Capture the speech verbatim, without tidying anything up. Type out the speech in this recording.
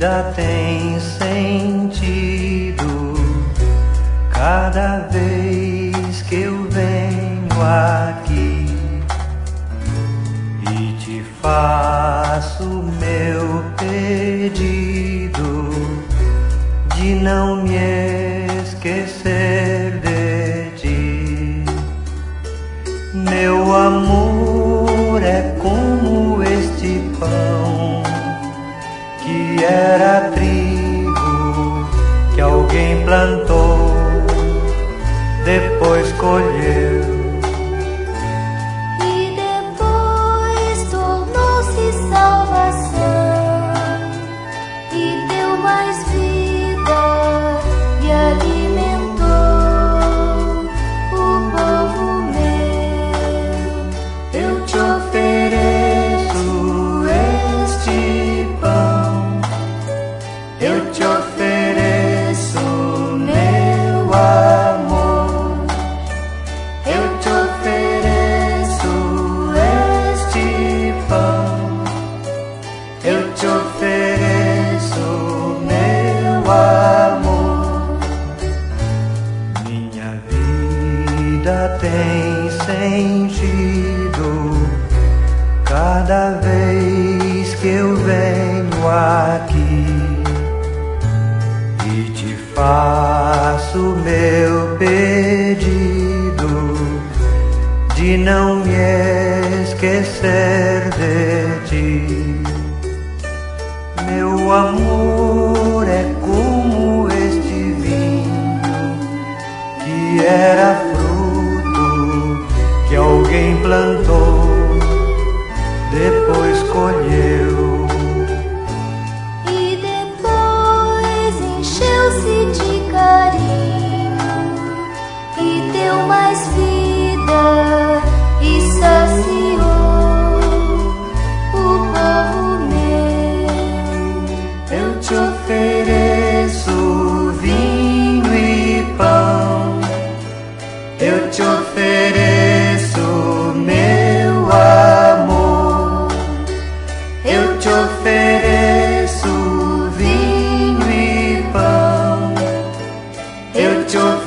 vida tem sentido cada vez que eu venho aqui e te faço meu pedido de não me esquecer de ti. Meu amor é como este pão que era trigo que alguém plantou, depois colheu e depois tornou-se salvação e deu mais vida e alimentou o povo meu. Eu te ofereço este pão, eu te ofereço meu amor, eu te ofereço este pão, eu te ofereço meu amor. Minha vida tem sentido cada vez que eu venho aqui e te faço meu pedido de não me esquecer de ti. Meu amor é como este vinho que era fruto que alguém plantou, depois colheu E depois encheu-se de carinho e deu mais vida e saciou o povo meu. Eu te ofereço vinho e pão, eu te ofereço meu amor, eu te ofereço vinho e pão, eu te ofereço